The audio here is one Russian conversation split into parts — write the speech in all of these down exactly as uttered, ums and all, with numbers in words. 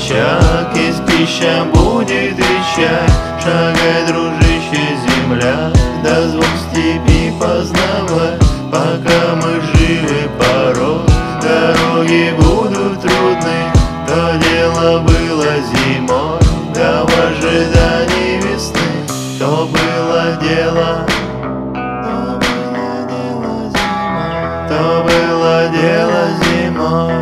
очаг, есть пища, будет и чай. Шагай, дружище, земля, да звук степи познавай. Пока мы живы, порой дороги будут трудны. То дело было зимой, да в ожидании весны. То было дело, то было дело зимой,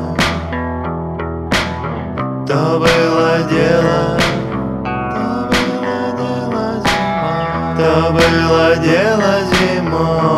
то было дело, то было дело зимой.